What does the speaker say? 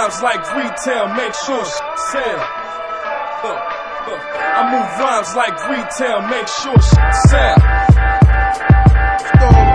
rhymes like retail, make sure shit sell. I move rhymes like retail, make sure shit sell.